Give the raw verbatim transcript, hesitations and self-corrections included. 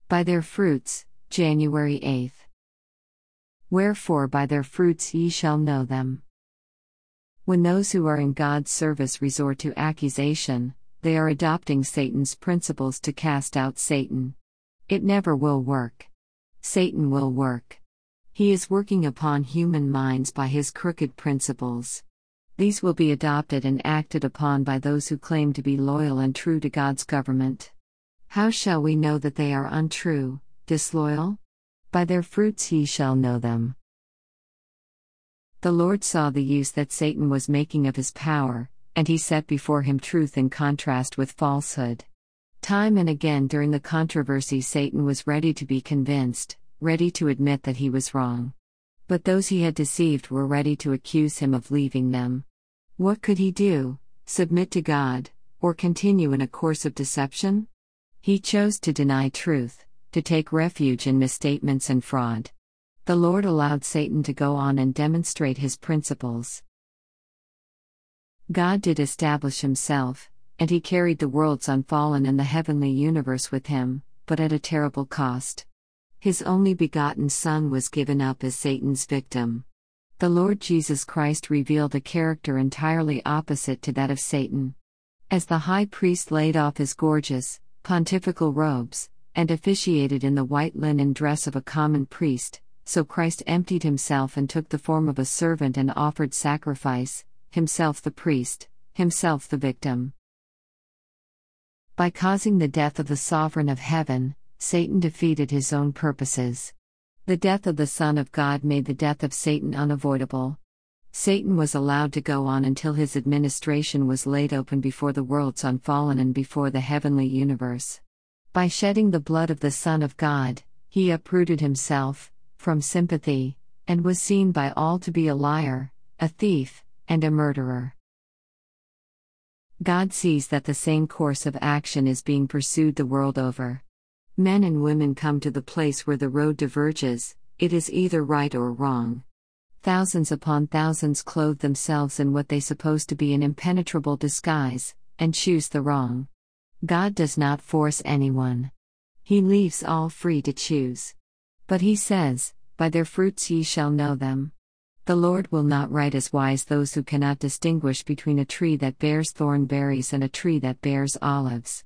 By their fruits, January eighth. Wherefore by their fruits ye shall know them. When those who are in God's service resort to accusation, they are adopting Satan's principles to cast out Satan. It never will work. Satan will work. He is working upon human minds by his crooked principles. These will be adopted and acted upon by those who claim to be loyal and true to God's government. How shall we know that they are untrue, disloyal? By their fruits ye shall know them. The Lord saw the use that Satan was making of his power, and he set before him truth in contrast with falsehood. Time and again during the controversy, Satan was ready to be convinced, ready to admit that he was wrong. But those he had deceived were ready to accuse him of leaving them. What could he do? Submit to God, or continue in a course of deception? He chose to deny truth, to take refuge in misstatements and fraud. The Lord allowed Satan to go on and demonstrate his principles. God did establish himself, and he carried the worlds unfallen and the heavenly universe with him, but at a terrible cost. His only begotten Son was given up as Satan's victim. The Lord Jesus Christ revealed a character entirely opposite to that of Satan. As the high priest laid off his gorgeous, pontifical robes, and officiated in the white linen dress of a common priest, so Christ emptied himself and took the form of a servant and offered sacrifice, himself the priest, himself the victim. By causing the death of the Sovereign of Heaven, Satan defeated his own purposes. The death of the Son of God made the death of Satan unavoidable. Satan was allowed to go on until his administration was laid open before the worlds unfallen and before the heavenly universe. By shedding the blood of the Son of God, he uprooted himself from sympathy, and was seen by all to be a liar, a thief, and a murderer. God sees that the same course of action is being pursued the world over. Men and women come to the place where the road diverges, it is either right or wrong. Thousands upon thousands clothe themselves in what they suppose to be an impenetrable disguise, and choose the wrong. God does not force anyone. He leaves all free to choose. But he says, "By their fruits ye shall know them." The Lord will not write as wise those who cannot distinguish between a tree that bears thorn berries and a tree that bears olives.